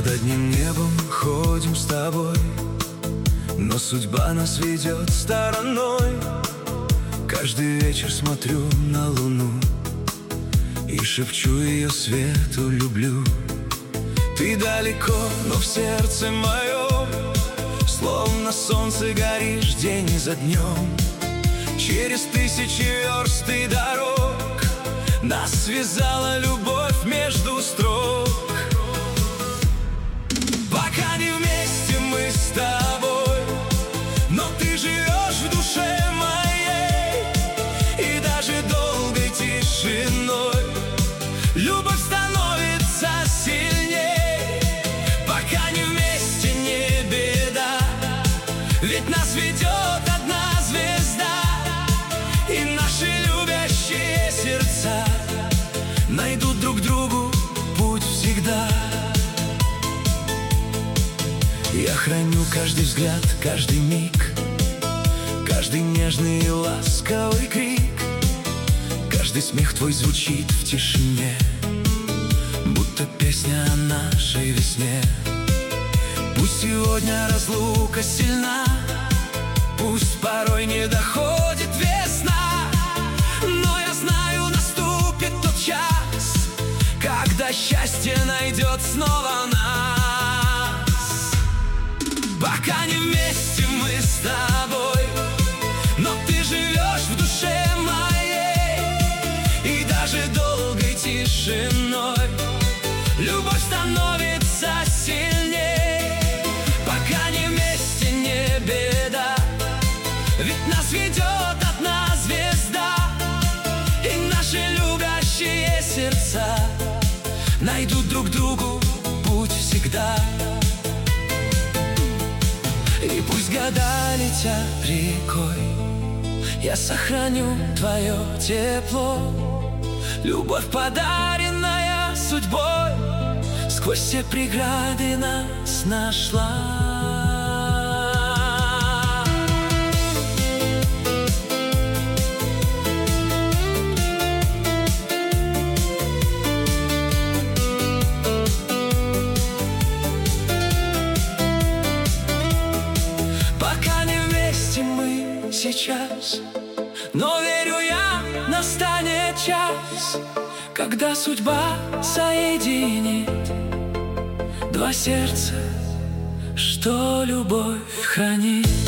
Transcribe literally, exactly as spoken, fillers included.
Под одним небом ходим с тобой, но судьба нас ведет стороной. Каждый вечер смотрю на луну и шепчу ее свету люблю. Ты далеко, но в сердце моем словно солнце горишь день за днем. Через тысячи верст и дорог нас связала любовь между строк. Пока не вместе мы с тобой, но ты живешь в душе моей, и даже долгой тишиной любовь становится сильней. Пока не вместе, не беда, ведь нас ведет одна звезда, и наши любящие сердца найдут друг другу путь всегда. Я храню каждый взгляд, каждый миг, каждый нежный и ласковый крик. Каждый смех твой звучит в тишине, будто песня о нашей весне. Пусть сегодня разлука сильна, пусть порой не доходит весна, но я знаю, наступит тот час, когда счастье найдет снова нас. Пока не вместе мы с тобой, но ты живешь в душе моей, и даже долгой тишиной любовь становится сильней. Пока не вместе, не беда, ведь нас ведет одна звезда, и наши любящие сердца найдут друг другу путь всегда. И пусть года летят рекой, я сохраню твое тепло. Любовь, подаренная судьбой, сквозь все преграды нас нашла. Сейчас, но верю я, настанет час, когда судьба соединит два сердца, что любовь хранит.